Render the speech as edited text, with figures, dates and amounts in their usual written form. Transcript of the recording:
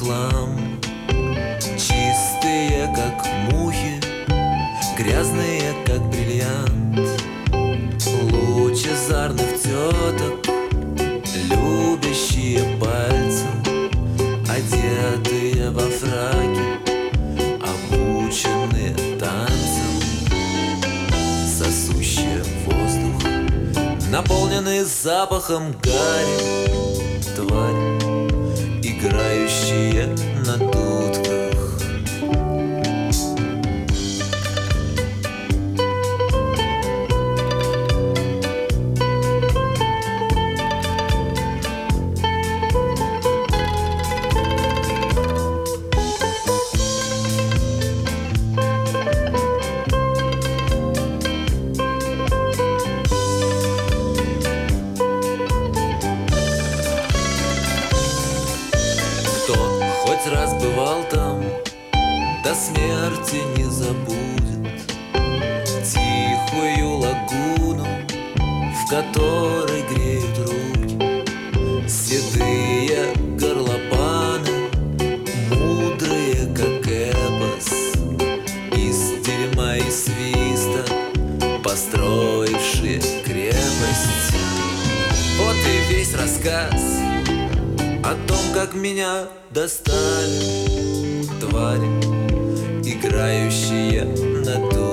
хлам, чистые, как мухи, грязные, как бриллиант, лучезарных теток, любящие пальцем, одетые во фраки, обученные танцем, сосущие воздух, наполненные запахом гари, твари, играющие на дудках. Кто хоть раз бывал там, до смерти не забудет тихую лагуну, в которой греют руки седые горлопаны, мудрые, как эпос, из дерьма и свиста построившие крепость. Вот и весь рассказ о том, как меня достали твари, играющие на